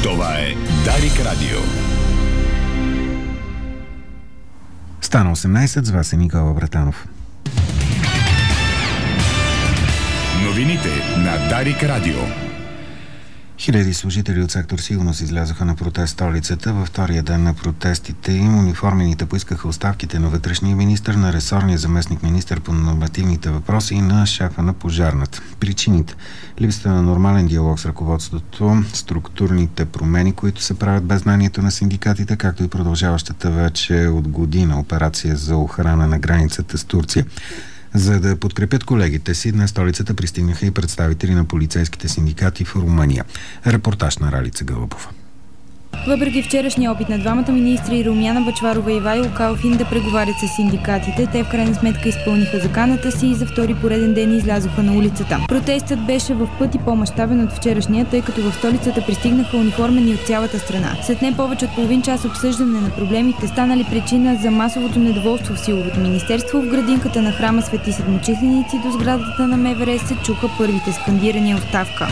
Това е Дарик Радио. Стана 18, с вас е Никола Братанов. Новините на Дарик Радио. Хиляди служители от сектор сигурност излязоха на протест в столицата. Във втория ден на протестите им униформените поискаха оставките на вътрешния министър, на ресорния заместник министър по нормативните въпроси и на шефа на пожарната. Причините: липсата на нормален диалог с ръководството, структурните промени, които се правят без знанието на синдикатите, както и продължаващата вече от година операция за охрана на границата с Турция. За да подкрепят колегите си, днес столицата пристигнаха и представители на полицейските синдикати в Румъния. Репортаж на Ралица Гълъбова. Въпреки вчерашния опит на двамата министри Румяна Бъчварова и Ивайло Калфин да преговарят с синдикатите, те в крайна сметка изпълниха заканата си и за втори пореден ден излязоха на улицата. Протестът беше в пъти по-мащабен от вчерашния, тъй като в столицата пристигнаха униформени от цялата страна. След не повече от половин час обсъждане на проблемите, станали причина за масовото недоволство в силовото министерство, в градинката на храма Свети Седмочисленици до сградата на МВР се чуха първите скандирания оставка.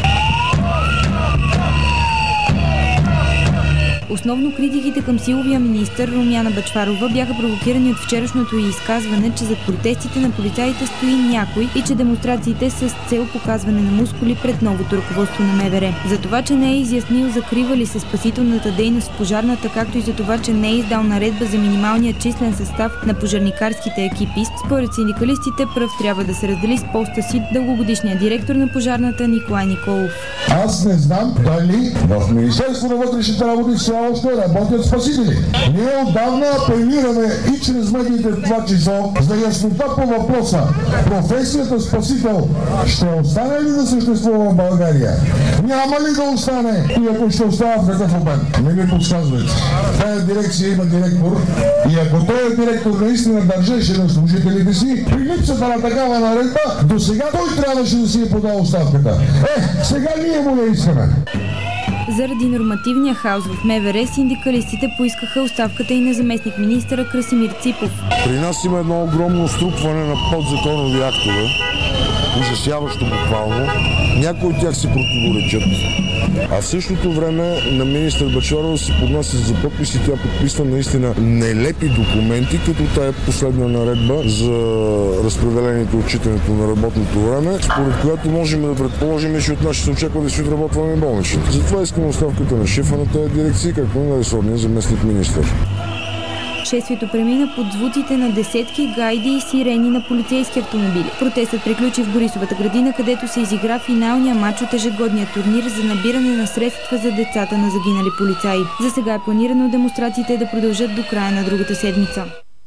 Основно критиките към силовия министър Румяна Бъчварова бяха провокирани от вчерашното й изказване, че зад протестите на полицаите стои някой и че демонстрациите са с цел показване на мускули пред новото ръководство на МВР. За това, че не е изяснил закрива ли се спасителната дейност в пожарната, както и за това, че не е издал наредба за минималния числен състав на пожарникарските екипи, според синдикалистите пръв трябва да се раздели с поста си дългогодишният директор на пожарната Николай Николов. Аз не знам дали в Министерство на вътрешните работи още работят спасители. Ние отдавна апелираме и чрез медиите в това число за яснота по въпроса: професията спасител ще остане ли да съществува в България? Няма ли да остане? И ако ще остава, в какъв обем? Не ми подсказвайте. Тая дирекция има директор и ако този директор наистина държеше на служителите си, при липсата на такава наредба, до сега той трябваше да си е подал оставката. Сега ние му не искаме. Заради нормативния хаос в МВР, синдикалистите поискаха оставката и на заместник-министъра Красимир Ципов. При нас има едно огромно струпване на подзаконови актове, ужасяващо буквално. Някои от тях се противоречат. А в същото време на министър Бъчварова се поднася за подпис и тя подписва наистина нелепи документи, като тая последна наредба за разпределението и отчитането на работното време, според която можем да предположим, че от нас ще се очаква да си отработваме болничните. Затова искам оставката на шефа на тази дирекция, както и на ресорния заместник министър. Шествието премина под звуците на десетки гайди и сирени на полицейски автомобили. Протестът приключи в Борисовата градина, където се изигра финалния матч от ежегодния турнир за набиране на средства за децата на загинали полицаи. За сега е планирано демонстрациите да продължат до края на другата седмица.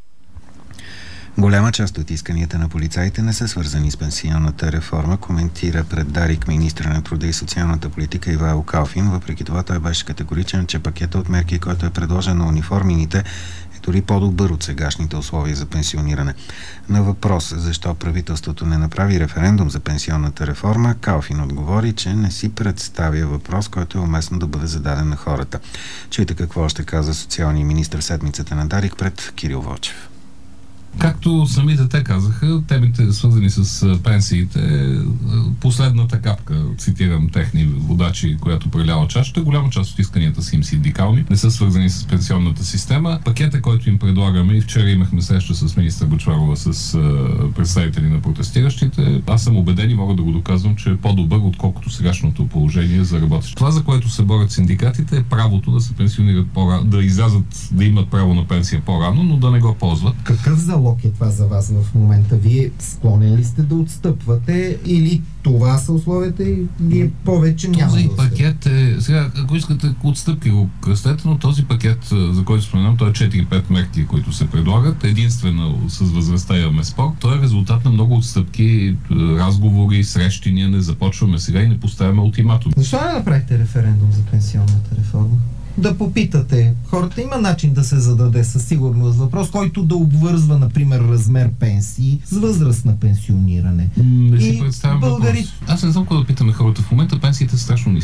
Голяма част от исканията на полицаите не са свързани с пенсионната реформа, коментира пред Дарик министър на труда и социалната политика Ивайло Калфин. Въпреки това той беше категоричен, че пакета от мерки, който е предложен на униформените, е дори по-добър от сегашните условия за пенсиониране. На въпрос защо правителството не направи референдум за пенсионната реформа, Калфин отговори, че не си представя въпрос, който е уместно да бъде зададен на хората. Чуйте какво ще каза социалния министър седмицата на Дарик пред Кирил Вълчев. Както самите те казаха, темите свързани с пенсиите, последната капка, цитирам техни водачи, която прелява чашата, голяма част от исканията са им синдикални, не са свързани с пенсионната система. Пакета, който им предлагаме, и вчера имахме среща с министър Бъчварова, с представители на протестиращите, аз съм убеден и мога да го доказвам, че е по-добър, отколкото сегашното положение за работещите. Това, за което се борят синдикатите, е правото да се пенсионират по-рано, да излязат, да имат право на пенсия по-рано, но да не го ползват. Какъв залог е това за вас в момента? Вие склонен ли сте да отстъпвате или това са условията и вие повече няма този да отстъпвате? пакет е... Сега, ако искате отстъпки го кръстете, но този пакет, за който споменам, той е 4-5 мерки, които се предлагат. Единствено с възрастта имаме спор. Той е резултат на много отстъпки, разговори, срещи. Ние не започваме сега и не поставяме ултиматум. Защо не направите референдум за пенсионната реформа? Да попитате. Хората има начин да се зададе със сигурност въпрос, който да обвързва, например, размер пенсии с възраст на пенсиониране. Не си представям въпрос. Аз не знам какво да питаме хората. В момента пенсиите са страшно ниски.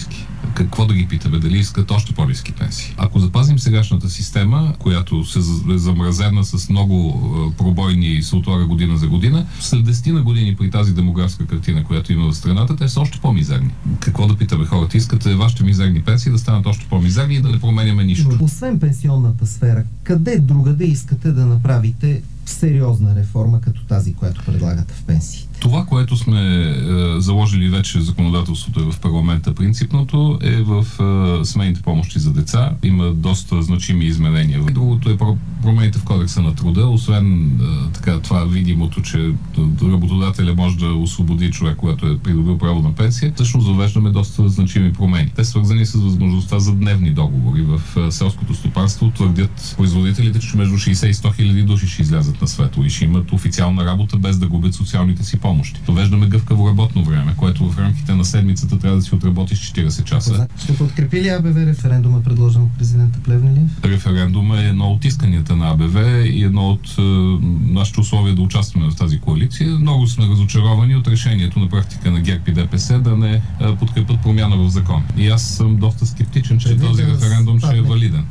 Какво да ги питаме? Дали искат още по-ниски пенсии? Ако запазим сегашната система, която е замразена с много пробойни и се отлага година за година, след 10 на години при тази демографска картина, която има в страната, те са още по-мизерни. Какво да питаме хората? Искате вашите мизерни пенсии да станат още по-мизерни и да не променяме нищо? Но освен пенсионната сфера, къде другаде искате да направите сериозна реформа, като тази, която предлагате в пенсиите? Това, което сме заложили вече законодателството е в парламента принципното, е в семейните помощи за деца. Има доста значими изменения. Другото е промените в кодекса на труда. Освен това видимото, че работодателя може да освободи човек, който е придобил право на пенсия, всъщност завеждаме доста значими промени. Те свързани с възможността за дневни договори. В селското стопанство твърдят производителите, че между 60 и 100 хиляди души ще излязат на светло и ще имат официална работа без да губят социалните си помощи. Довеждаме гъвкаво работно време, което в рамките на седмицата трябва да си отработиш 40 часа. Ще подкрепи ли АБВ референдума, предложен от президента Плевнелиев? Референдума е едно от исканията на АБВ и едно от нашите условия да участваме в тази коалиция. Много сме разочаровани от решението на практика на ГЕРБ и ДПС да не подкрепят промяна в закон. И аз съм доста скептичен, че този референдум ще е валиден.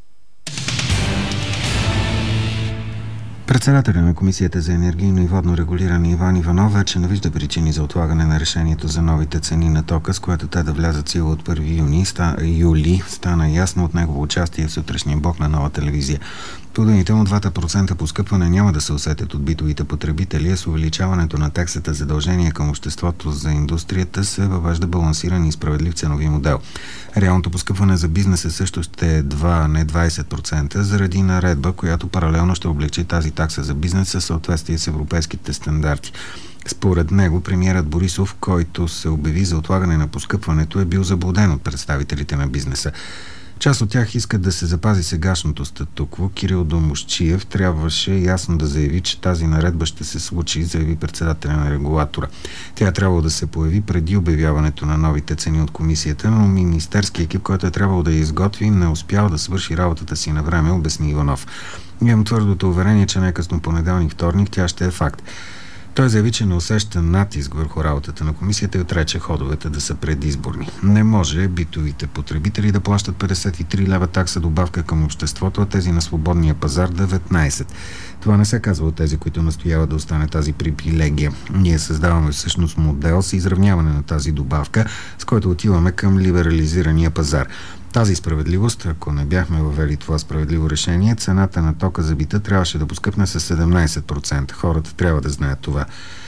Председателя на Комисията за енергийно и водно регулиране Иван Иванов вече не вижда причини за отлагане на решението за новите цени на тока, с което те да влязат сила от 1 юли. Стана ясно от негово участие в сутрешния блок на Нова телевизия. По думите му 2% поскъпване няма да се усетят от битовите потребители, а с увеличаването на таксата задължения към обществото за индустрията се въвежда балансиран и справедлив ценови модел. Реалното поскъпване за бизнеса също ще е 2, не 20%, заради наредба, която паралелно ще облегчи тази такса за бизнеса в съответствие с европейските стандарти. Според него, премиерът Борисов, който се обяви за отлагане на поскъпването, е бил заблуден от представителите на бизнеса. Част от тях искат да се запази сегашното статукво. Кирил Домусчиев трябваше ясно да заяви, че тази наредба ще се случи, заяви председателя на регулатора. Тя трябвало да се появи преди обявяването на новите цени от комисията, но министерски екип, който е трябвало да я изготви, не успял да свърши работата си на време, обясни Иванов. Имам твърдото уверение, че най-късно понеделник-вторник тя ще е факт. Той заяви, че не усеща натиск върху работата на комисията и отрече ходовете да са предизборни. Не може битовите потребители да плащат 53 лева такса добавка към обществото, а тези на свободния пазар 19. Това не се казва от тези, които настояват да остане тази привилегия. Ние създаваме всъщност модел с изравняване на тази добавка, с който отиваме към либерализирания пазар. Тази справедливост, ако не бяхме въвели това справедливо решение, цената на тока за бита трябваше да поскъпне с 17%. Хората трябва да знаят това.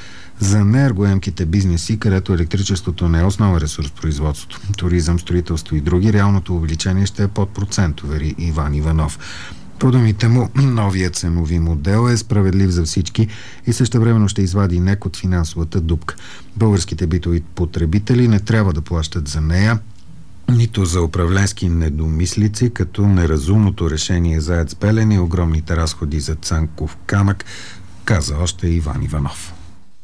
За енергоемките бизнеси, където електричеството не е основен ресурс в производството, туризъм, строителство и други, реалното увеличение ще е под процент, увери Иван Иванов. По думите му, новият ценови модел е справедлив за всички и същевременно ще извади НЕК от финансовата дупка. Българските битови потребители не трябва да плащат за нея, нито за управленски недомислици, като неразумното решение за АЕЦ Белене и огромните разходи за Цанков камък, каза още Иван Иванов.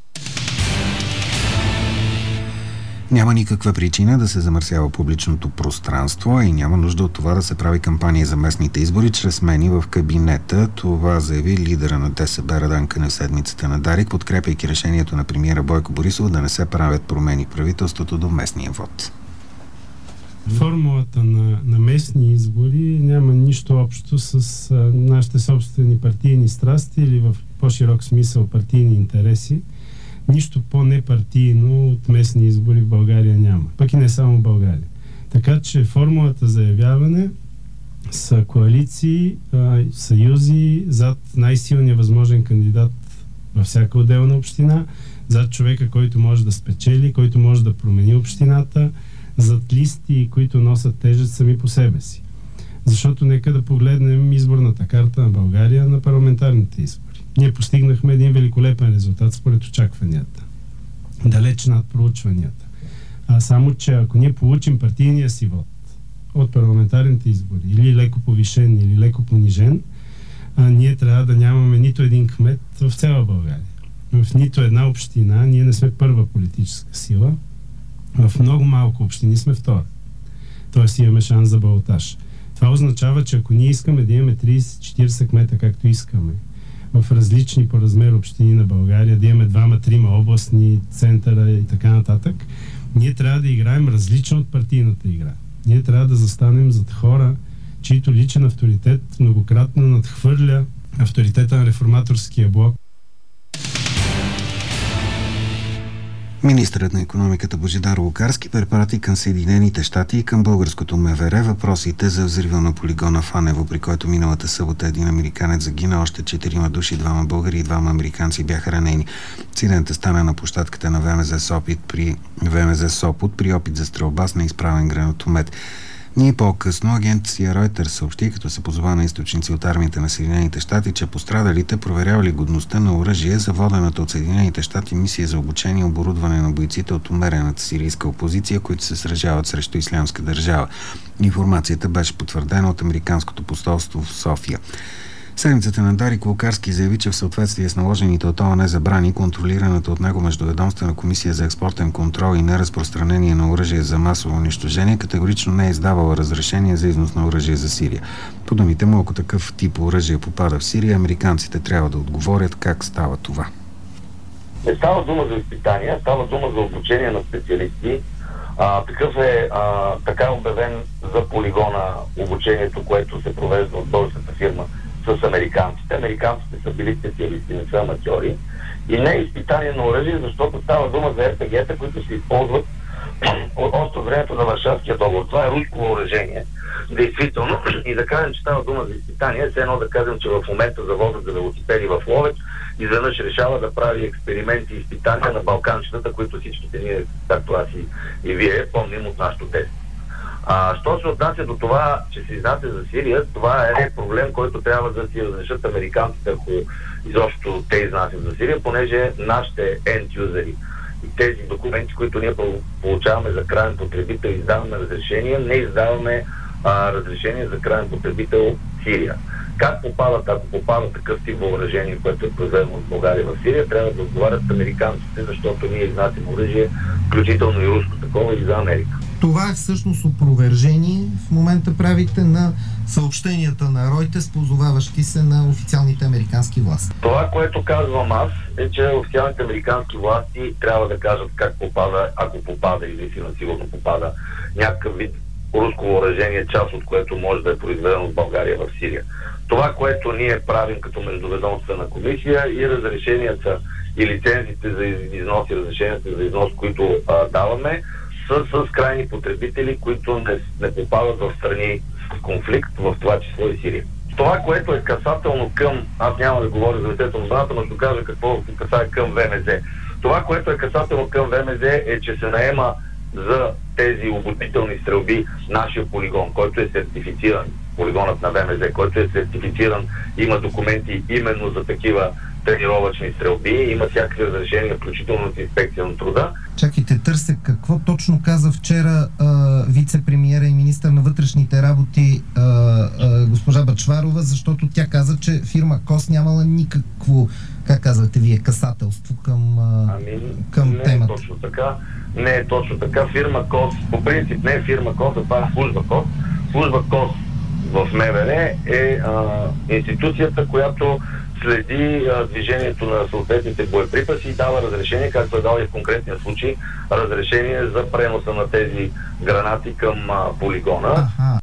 Няма никаква причина да се замърсява публичното пространство и няма нужда от това да се прави кампания за местните избори чрез смени в кабинета. Това заяви лидера на ДСБ Радан Кънев седмицата на Дарик, подкрепяйки решението на премиера Бойко Борисов да не се правят промени в правителството до местния вод. Формулата на местни избори няма нищо общо с нашите собствени партийни страсти или в по-широк смисъл партийни интереси. Нищо по-непартийно от местни избори в България няма. Пък и не само в България. Така че формулата за явяване са коалиции, съюзи зад най-силния възможен кандидат във всяка отделна община, зад човека, който може да спечели, който може да промени общината, зад листи, които носят тежест сами по себе си. Защото нека да погледнем изборната карта на България на парламентарните избори. Ние постигнахме един великолепен резултат според очакванията. Далеч над проучванията. Само, че ако ние получим партийния си вод от парламентарните избори, или леко повишен, или леко понижен, ние трябва да нямаме нито един кмет в цяла България. В нито една община ние не сме първа политическа сила. В много малко общини сме втора. Тоест имаме шанс за балотаж. Това означава, че ако ние искаме да имаме 30-40 кмета, както искаме, в различни по размер общини на България, да имаме 2-3 областни центъра и така нататък, Ние трябва да играем различно от партийната игра. Ние трябва да застанем зад хора, чието личен авторитет многократно надхвърля авторитета на реформаторския блок. Министърът на икономиката Божидар Лукарски препрати към Съединените щати и към българското МВР въпросите за взрива на полигона в Анево, при който миналата събота един американец загина, още 4 души, 2 българи и 2 американци бяха ранени. Инцидентът стана на площадката на ВМЗ Сопот при опит за стрелба с неизправен гранатомет. Ние по-късно агенция Reuters съобщи, като се позова на източници от армията на Съединените щати, че пострадалите проверявали годността на оръжие за водената от Съединените щати мисия за обучение и оборудване на бойците от умерената сирийска опозиция, които се сражават срещу Ислямска държава. Информацията беше потвърдена от Американското посолство в София. Седмицата на Дарик Лукарски заяви, че в съответствие с наложените от ООН забрани, контролираната от него Междуведомствена комисия за експортен контрол и неразпространение на оръжие за масово унищожение категорично не е издавала разрешение за износ на оръжие за Сирия. По думите му, ако такъв тип оръжие попада в Сирия, американците трябва да отговорят как става това. Не става дума за изпитания, става дума за обучение на специалисти. Така е обявен за полигона обучението, което се провежда от българската фирма с американците. Американците са били специалисти, не са аматьори. И не е изпитание на оръжие, защото става дума за РПГ-та, които се използват още от времето на Варшавския договор. Това е руско въоръжение. Действително. И да кажем, че става дума за изпитание, все едно да кажем, че в момента заводът за велосипеди в Ловеч изведнъж решава да прави експерименти и изпитания на балканчетата, които всичките ние, както аз и вие, помним от нашото детство. Що се отнася до това, че се изнася за Сирия, това е проблем, който трябва да си разрешат американците, ако изобщо те изнасят за Сирия, понеже нашите end-юзери и тези документи, които ние получаваме за крайен потребител, издаваме разрешение, не издаваме разрешение за крайен потребител Сирия. Как попадат, ако попадат такъв тип въоръжение, което е произведено от България в Сирия, трябва да отговарят американците, защото ние изнасим оръжие, включително и руско такова, и за Америка. Това е всъщност опровержение в момента правите на съобщенията на Reuters, позоваващи се на официалните американски власти. Това, което казвам аз, е, че официалните американски власти трябва да кажат как попада, ако попада или си сигурно попада някакъв вид руско въоръжение, част от което може да е произведено в България в Сирия. Това, което ние правим като междуведомствена комисия и разрешенията и лицензите за износ и разрешенията за износ, които даваме, са с крайни потребители, които не попадат в страни с конфликт, в това число и Сирия. Това, което е касателно към, аз няма да говоря за лицето на отбраната, но ще кажа какво касае към ВМЗ. Това, което е касателно към ВМЗ е, че се наема за тези обучителни стрелби нашия полигон, който е сертифициран, полигонът на ВМЗ, който е сертифициран, има документи именно за такива тренировъчни стрелби, има всякакви разрешения, включително от инспекция на труда. Чакайте, търся какво точно каза вчера вице-премиера и министър на вътрешните работи госпожа Бъчварова, защото тя каза, че фирма КОС нямала никакво, как казвате вие, касателство към не темата. Е точно така. Не е точно така. Фирма КОС, по принцип не е фирма КОС, а това е служба КОС. Служба КОС в МВР е институцията, която следи движението на съответните боеприпаси и дава разрешение, както е дал и в конкретния случай, разрешение за преноса на тези гранати към полигона.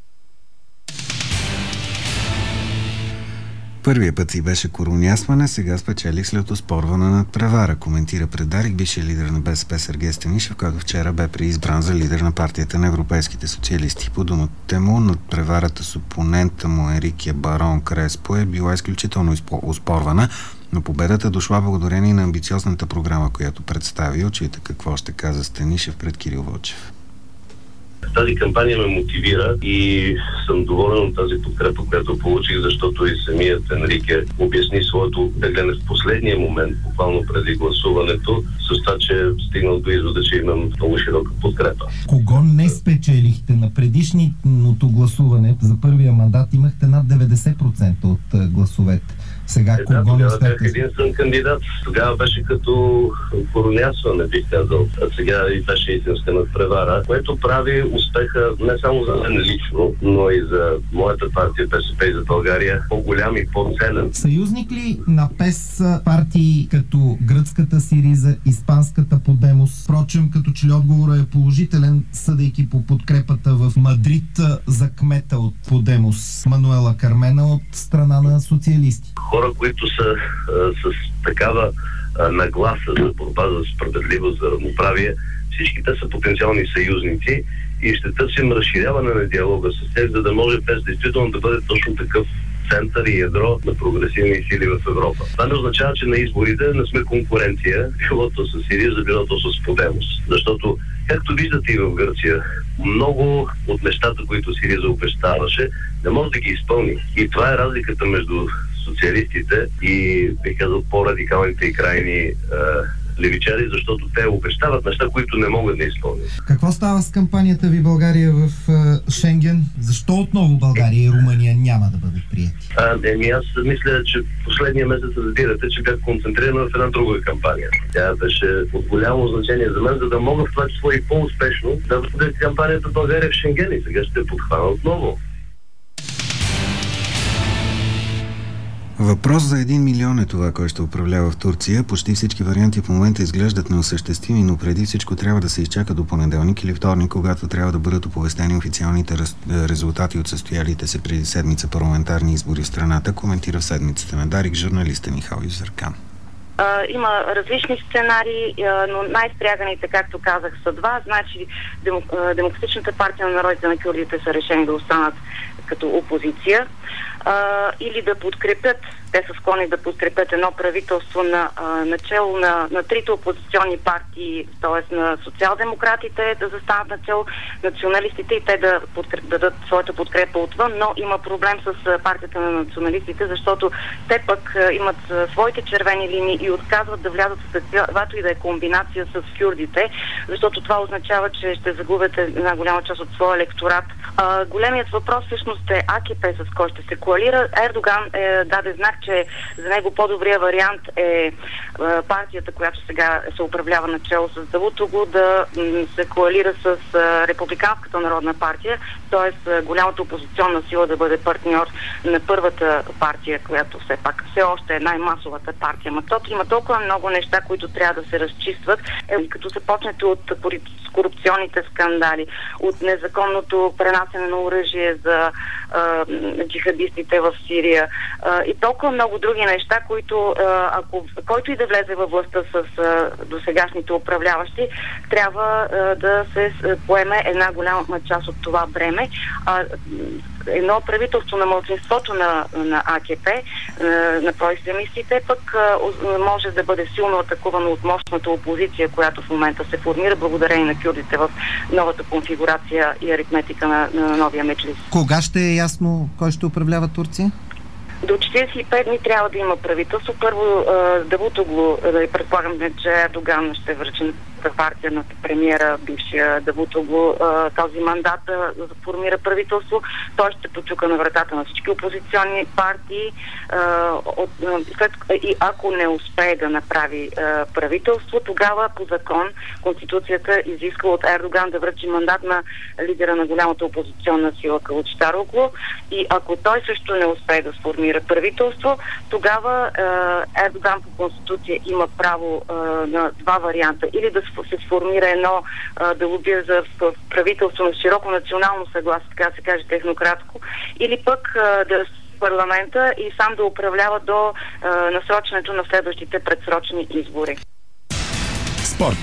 Първия път си беше коронясване, сега спечелих след оспорване над превара, коментира пред Дарик бившия лидер на БСП Сергей Станишев, който вчера бе преизбран за лидер на партията на европейските социалисти. По думата му, над преварата с опонента му Енрике Барон Креспо е била изключително оспорвана, но победата дошла благодарение на амбициозната програма, която представи. Очите какво ще каза Станишев пред Кирил Вълчев. Тази кампания ме мотивира и съм доволен от тази подкрепа, която получих, защото и самият Енрике обясни своето тегляне в последния момент, буквално преди гласуването, с това, че стигнал до извода, че имам много широка подкрепа. Кого не спечелихте? На предишното гласуване за първия мандат имахте над 90% от гласовете. Сега кого не успяхте? Единствен кандидат. Тогава беше като коронясване, бих казал. А сега и беше истинска надпревара, което прави успеха не само за мен лично, но и за моята партия БСП и за България по-голям и по-ценен. Съюзник ли на ПЕС партии като гръцката Сириза, испанската Подемос? Впрочем, като че ли отговорът е положителен, съдейки по подкрепата в Мадрид за кмета от Подемос, Мануела Кармена от страна на социалисти. Хора, които са с такава нагласа за борба за справедливост, за равноправие, всички те са потенциални съюзници и ще търсим разширяване на диалога с тях, за да може ПЕС действително да бъде точно такъв център и ядро на прогресивни сили в Европа. Това не означава, че на изборите не сме конкуренция, било то с Сириза, било то с Подемос. Защото, както виждате и в Гърция, много от нещата, които Сириза обещаваше, не може да ги изпълни. И това е разликата между социалистите и, бих казал, по-радикалните и крайни левичари, защото те обещават неща, които не могат да изпълнят. Какво става с кампанията ви България в Шенген? Защо отново България и Румъния няма да бъдат приети? Аз мисля, че последния месец разбирате, че бях концентриран в една друга кампания. Тя беше от голямо значение за мен, за да мога в това число и по-успешно да бъде кампанията България в Шенген и сега ще подхвана отново. Въпрос за 1 милион е това, кой ще управлява в Турция. Почти всички варианти в момента изглеждат неосъществими, но преди всичко трябва да се изчака до понеделник или вторник, когато трябва да бъдат оповестени официалните резултати от състоялите се преди седмица парламентарни избори в страната, коментира в седмицата на Дарик журналиста Михаил Юзеркан. Има различни сценарии, но най-спряганите, както казах, са два. Значи Демократичната партия на народите на кюрдите са решени да останат като опозиция или да подкрепят, те са склонни да подкрепят едно правителство на начало на трите опозиционни партии, т.е. на социал-демократите да застанат начало, националистите и те да дадат своята подкрепа отвън, но има проблем с партията на националистите, защото те пък имат своите червени линии и отказват да влязат в каквато и да е комбинация с кюрдите, защото това означава, че ще загубят една голяма част от своя електорат. Големият въпрос всъщност е АКП с кой ще се коалира. Ердоган даде знак, че за него по-добрият вариант е партията, която сега се управлява начело с Давутоглу, да се коалира с Републиканската народна партия, т.е. голямата опозиционна сила да бъде партньор на първата партия, която все пак все още е най-масовата партия. Има толкова много неща, които трябва да се разчистват, като се почнете от корупционните скандали, от незаконното пренасене на оръжие за джихадистите в Сирия и толкова много други неща, които който и да влезе във властта с досегашните управляващи, трябва да се поеме една голяма част от това бреме. Едно правителство на малцинството на АКП, на проислямистите, пък може да бъде силно атакувано от мощната опозиция, която в момента се формира благодарение на кюрдите в новата конфигурация и аритметика на новия меджлис. Кога ще е ясно кой ще управлява Турция? До 45 дни трябва да има правителство. Първо Давутоглу, предполагам, че Ердоган ще връчи на партия на премиера, бившия Давутоглу, този мандат да формира правителство. Той ще почука на вратата на всички опозиционни партии и ако не успее да направи правителство, тогава по закон Конституцията изисква от Ердоган да връчи мандат на лидера на голямата опозиционна сила Кılıçdaroğlu и ако той също не успее да сформира правителство, тогава Ердоган по Конституция има право на два варианта. Или да се сформира едно да лобира за правителство на широко национално съгласие, така се каже технократско, или пък да парламента и сам да управлява до насрочването на следващите предсрочни избори. Спорт.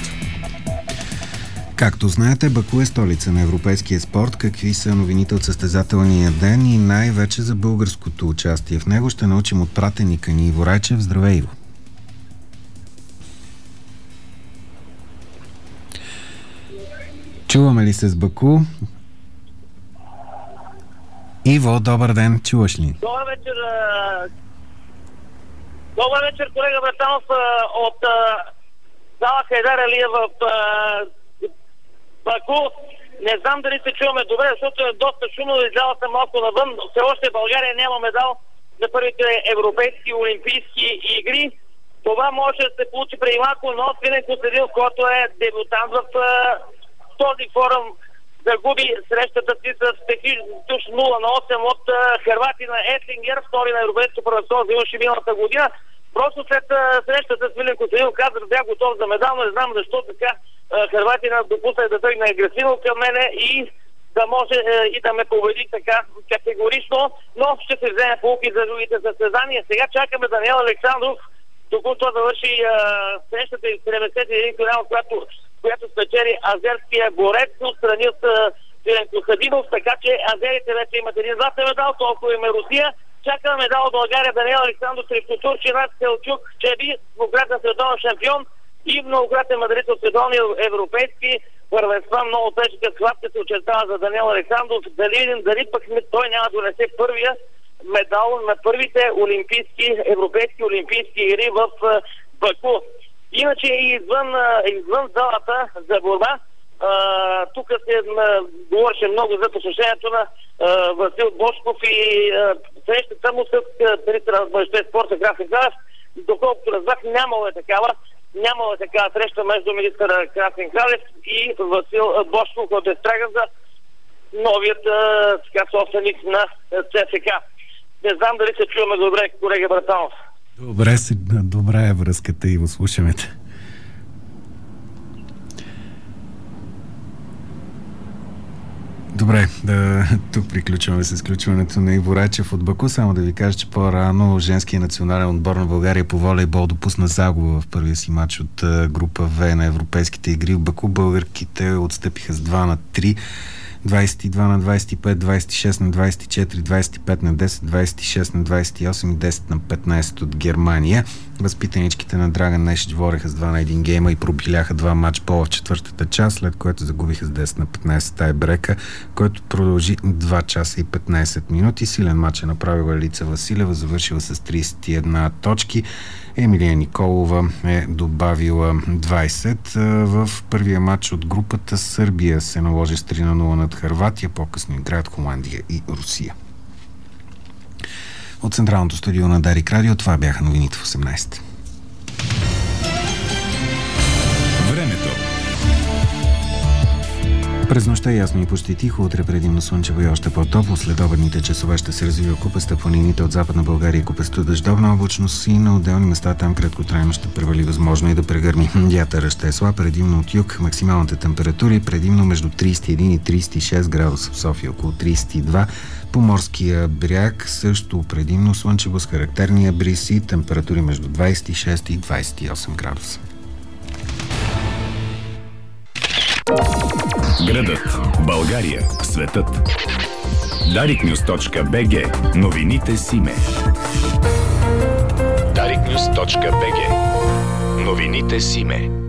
Както знаете, Баку е столица на европейския спорт. Какви са новините от състезателния ден и най-вече за българското участие в него ще научим от пратеника ни Иво Райчев. Здравей, Иво! Чуваме ли се с Баку? Иво, добър ден, чуваш ли? Добър вечер, колега Братанов от зала Хайдар Алиев в Баку. Не знам дали се чуваме добре, защото е доста шумно, изляла съм малко навън. Все още България няма медал за първите европейски олимпийски игри. Това може да се получи преди малко, но Свилен Костадинов, който е дебютант в този форум, загуби срещата си с туш 0-8 от хърватина Етлингер, втори на европейското първенство, завърши миналата година. Просто след срещата с Свилен Костадинов каза, да бях готов за медал, не знам защо така хърватина допусна да тръгне агресивно към мене и да може и да ме победи така категорично, но ще се вземе полуки за другите състезания. Сега чакаме Даниел Александров, току-що завърши срещата и 71 кг, която спечели азерския борец, отстрани от Свилен Костадинов, така че азерите вече имат един златен медал, толкова има Русия. Чака медал от България Даниел Александров срещу Турчинат Селчук Чеби, многократен световен шампион и многократен медалист от световни европейски първенства. Много тежка схватка се очертава за Даниел Александров. Дали пък той няма да донесе първия медал на първите европейски олимпийски игри в Баку. Иначе и извън залата за борба, тук се говореше много за посещението на Васил Бошков и срещата му с министъра на младежта и спорта Красен Кралев. Доколкото разбрах, нямало е такава среща между министъра Красен Кралев и Васил Бошков, който е страган за новият собственик на ЦСК. Не знам дали се чуваме добре, колега Братанов. Добра е връзката и го слушаме. Добре, тук приключваме с изключването на Иво Райчев от Баку. Само да ви кажа, че по-рано женския национален отбор на България по волейбол допусна загуба в първия си матч от група В на европейските игри в Баку. Българките отстъпиха с 2-3. 22-25, 26-24, 25-10, 26-28 и 10-15 от Германия. Възпитаничките на Драган Нешич вореха с 2-1 гейма и пробиляха 2 матч по в четвъртата част, след което загубиха с 10-15 тайбрека, който продължи 2 часа и 15 минути. Силен матч е направила Лица Василева, завършила с 31 точки. Емилия Николова е добавила 20. В първия матч от групата Сърбия се наложи с 3-0 над Хърватия, по-късно играят Холандия и Русия. От централното студио на Дарик Радио това бяха новините в 18. Времето. През нощта ясно и почти тихо, утре предимно слънчево и още по-топло. След обедните часове ще се развива купеста, планините от Западна България и купесто дъждовна облачност и на отделни места там краткотрайно ще превали възможно и да прегърми. Вятъра ще е слаб, предимно от юг. Максималните температури предимно между 31 и 36 градуса в София, около 32. По морския бряг също предимно слънчево с характерния бриз и температури между 26 и 28 градуса. Градът, България, светът. dariknews.bg. Новините Симе. dariknews.bg. Новините Симе.